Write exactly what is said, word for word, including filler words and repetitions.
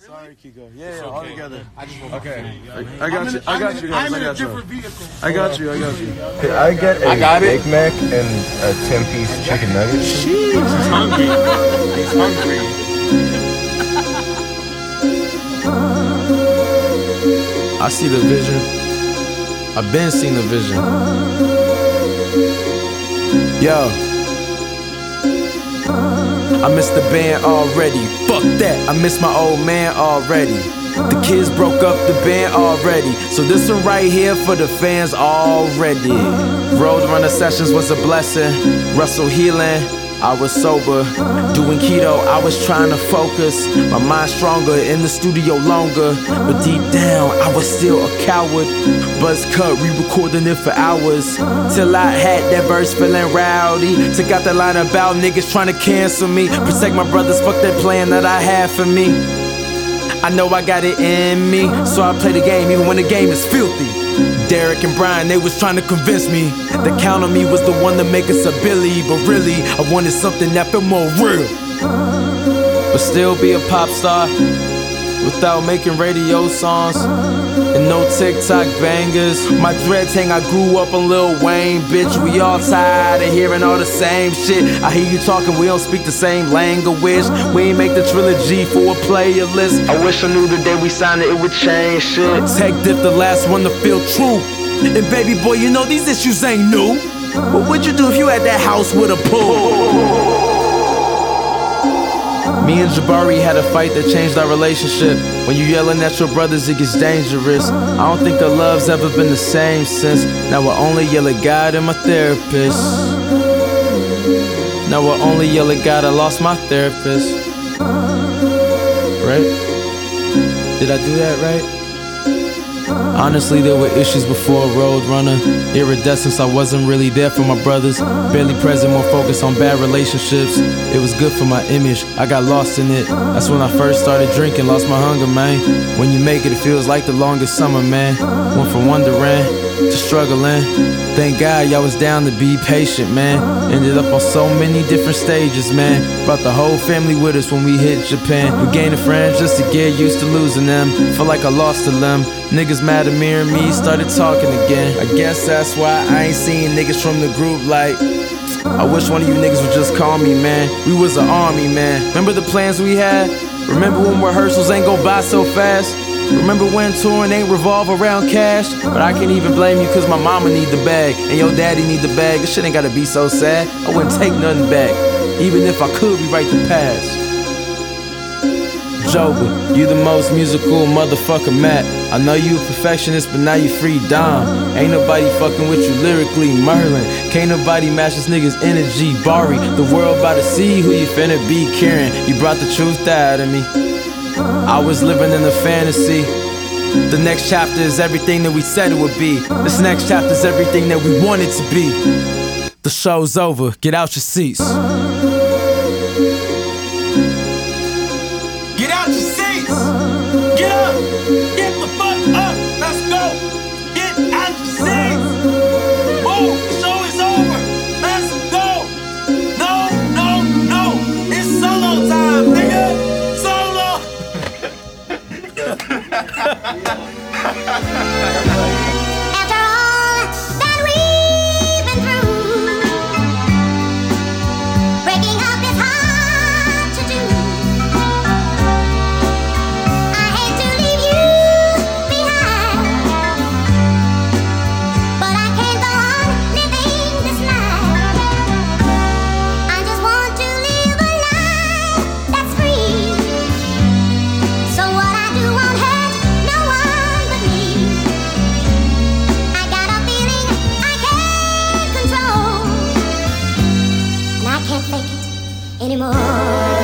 Sorry, Kiko. Yeah, yeah, all okay. together. I just want Okay. my I got you. I got you guys. I'm I in a got you. different vehicle. I got you. I got you. Could I get a I got it. Big Mac and a ten-piece chicken nugget? Jeez, he's hungry. He's hungry. I see the vision. I've been seeing the vision. Yo, I miss the band already. Fuck that, I miss my old man already. The kids broke up the band already, so this one right here for the fans already. Roadrunner Sessions was a blessing. Russell healing, I was sober. Doing keto, I was trying to focus. My mind stronger, in the studio longer. But deep down, I was still a coward. Buzz cut, re-recording it for hours. Till I had that verse feeling rowdy. Took out that line about niggas trying to cancel me. Protect my brothers, fuck that plan that I had for me. I know I got it in me, so I play the game even when the game is filthy. Derek and Brian, they was trying to convince me that Count on Me was the one to make us a Billy. But really, I wanted something that felt more real. But still be a pop star without making radio songs and no TikTok bangers. My dreads hang, I grew up on Lil Wayne. Bitch, we all tired of hearing all the same shit. I hear you talking, we don't speak the same language. We ain't make the trilogy for a playlist. I wish I knew the day we signed it, it would change shit. Tech Dip, the last one to feel true. And baby boy, you know these issues ain't new. What would you do if you had that house with a pool? Me and Jabari had a fight that changed our relationship. When you yelling at your brothers, it gets dangerous. I don't think our love's ever been the same since. Now I only yell at God and my therapist. Now I only yell at God, I lost my therapist. Right? Did I do that right? Honestly, there were issues before Roadrunner. Iridescence, I wasn't really there for my brothers. Barely present, more focused on bad relationships. It was good for my image, I got lost in it. That's when I first started drinking, lost my hunger, man. When you make it, it feels like the longest summer, man. Went from wondering to struggling. Thank God y'all was down to be patient, man. Ended up on so many different stages, man. Brought the whole family with us when we hit Japan. We gained friends just to get used to losing them. Felt like I lost a limb. Niggas mad at me and me, started talking again. I guess that's why I ain't seen niggas from the group like, I wish one of you niggas would just call me, man. We was an army, man. Remember the plans we had? Remember when rehearsals ain't go by so fast? Remember when touring ain't revolve around cash? But I can't even blame you cause my mama need the bag and your daddy need the bag. This shit ain't gotta be so sad. I wouldn't take nothing back, even if I could rewrite the past. Joker, you the most musical motherfucker, Matt. I know you a perfectionist, but now you free Dom. Ain't nobody fucking with you lyrically, Merlin. Can't nobody match this nigga's energy, Bari. The world about to see who you finna be, Karen. You brought the truth out of me. I was living in a fantasy. The next chapter is everything that we said it would be. This next chapter is everything that we want it to be. The show's over, get out your seats. Get out your seats! Get up! Get the fuck up! Let's go! Get out your seats! Move! The show is over! Let's go! No, no, no! It's solo time, nigga! Solo! After all that we've been through, breaking up is hard to do. I hate to leave you behind, but I can't go on living this life. I just want to live a life that's free, so what I do won't hurt no one but me. I got a feeling I can't control, and I can't fake it anymore.